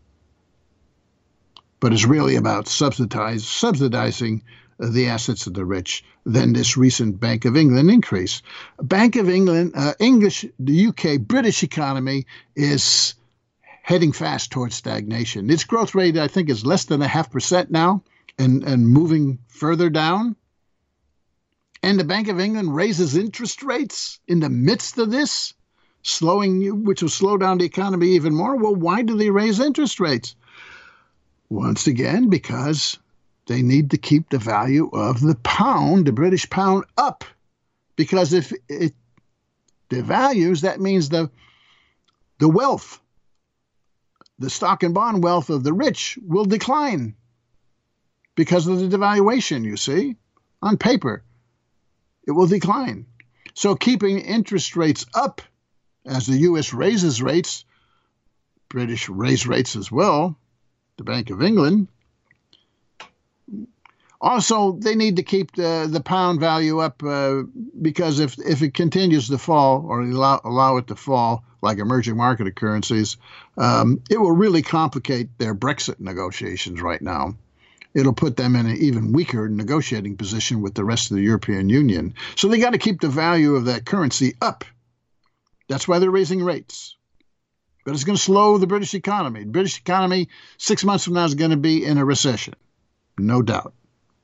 but is really about subsidize, subsidizing uh, the assets of the rich than this recent Bank of England increase? Bank of England, uh, English, the U K, British economy is heading fast towards stagnation. Its growth rate, I think, is less than a half percent now and, and moving further down. And the Bank of England raises interest rates in the midst of this, slowing, which will slow down the economy even more. Well, why do they raise interest rates? Once again, because they need to keep the value of the pound, the British pound, up. Because if it devalues, that means the, the wealth, the stock and bond wealth of the rich will decline because of the devaluation, you see, on paper. It will decline. So keeping interest rates up as the U S raises rates, British raise rates as well, the Bank of England. Also, they need to keep the, the pound value up uh, because if, if it continues to fall or allow, allow it to fall like emerging market currencies, um, it will really complicate their Brexit negotiations right now. It'll put them in an even weaker negotiating position with the rest of the European Union. So they got to keep the value of that currency up. That's why they're raising rates. But it's going to slow the British economy. The British economy, six months from now, is going to be in a recession. No doubt.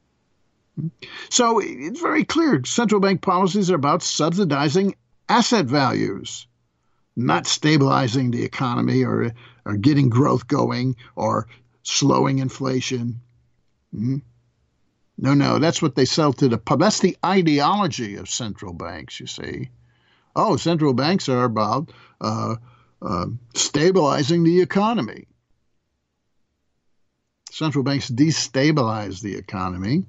So it's very clear. Central bank policies are about subsidizing asset values, not stabilizing the economy or, or getting growth going or slowing inflation. Mm-hmm. No, no, that's what they sell to the pub. That's the ideology of central banks, you see. Oh, central banks are about uh, uh, stabilizing the economy. Central banks destabilize the economy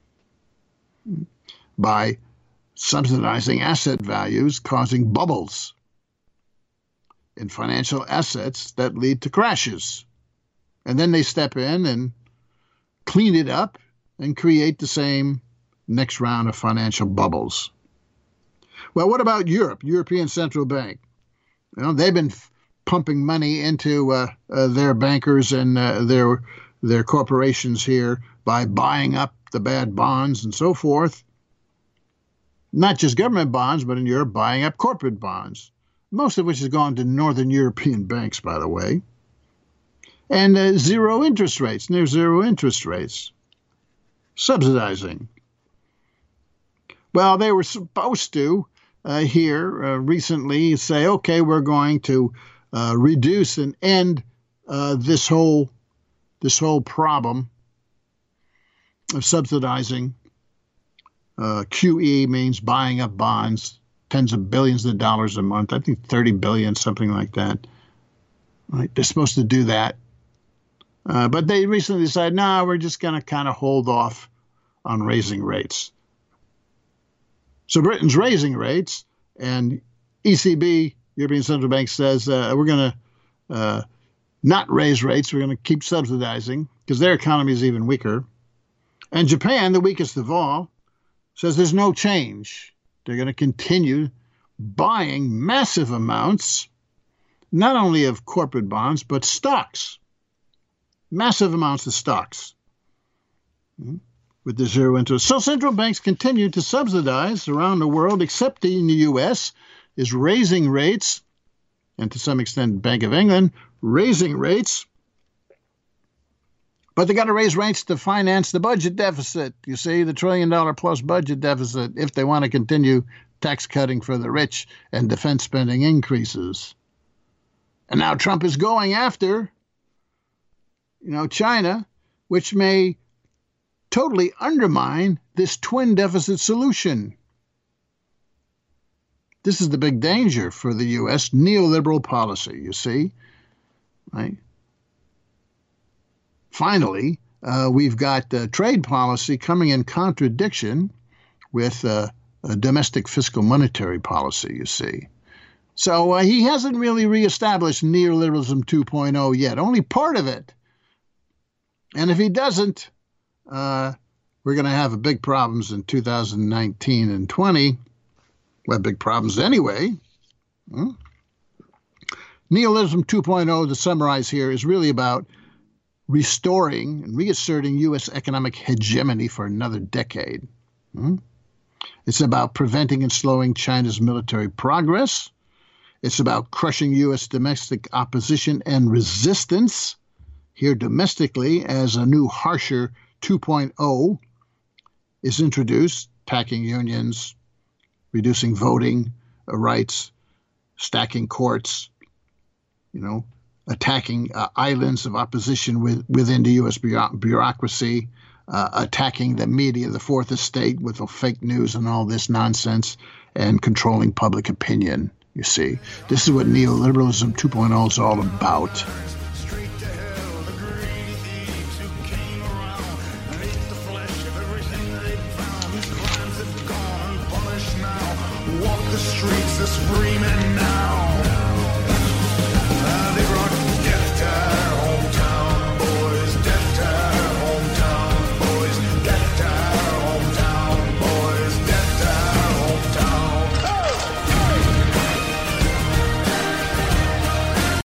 by subsidizing asset values, causing bubbles in financial assets that lead to crashes. And then they step in and clean it up and create the same next round of financial bubbles. Well, what about Europe, European Central Bank? You know, they've been f- pumping money into uh, uh, their bankers and uh, their their corporations here by buying up the bad bonds and so forth. Not just government bonds, but in Europe, buying up corporate bonds, most of which has gone to Northern European banks, by the way. And uh, zero interest rates, near zero interest rates, subsidizing. Well, they were supposed to uh, here uh, recently say, okay, we're going to uh, reduce and end uh, this whole this whole problem of subsidizing. Uh, Q E means buying up bonds, tens of billions of dollars a month. I think thirty billion, something like that. Right? They're supposed to do that. Uh, but they recently decided, no, nah, we're just going to kind of hold off on raising rates. So Britain's raising rates, and E C B, European Central Bank, says uh, we're going to uh, not raise rates. We're going to keep subsidizing because their economy is even weaker. And Japan, the weakest of all, says there's no change. They're going to continue buying massive amounts, not only of corporate bonds, but stocks. Massive amounts of stocks with the zero interest. So central banks continue to subsidize around the world, except in the U S is raising rates, and to some extent Bank of England raising rates. But they got to raise rates to finance the budget deficit. You see, the trillion dollar plus budget deficit, if they want to continue tax cutting for the rich and defense spending increases. And now Trump is going after, you know, China, which may totally undermine this twin deficit solution. This is the big danger for the U S neoliberal policy, you see, right? Finally, uh, we've got uh, trade policy coming in contradiction with uh, a domestic fiscal monetary policy, you see. So uh, he hasn't really reestablished neoliberalism two point oh yet, only part of it. And if he doesn't, uh, we're going to have big problems in two thousand nineteen and twenty. Well, big problems anyway. Hmm? Neoliberalism two point oh, to summarize here, is really about restoring and reasserting U S economic hegemony for another decade. Hmm? It's about preventing and slowing China's military progress. It's about crushing U S domestic opposition and resistance here domestically as a new, harsher two point oh is introduced, attacking unions, reducing voting rights, stacking courts, you know, attacking uh, islands of opposition with, within the U S bureaucracy, uh, attacking the media, the fourth estate with the fake news and all this nonsense, and controlling public opinion, you see. This is what neoliberalism two point oh is all about. Walk the streets, this free men now.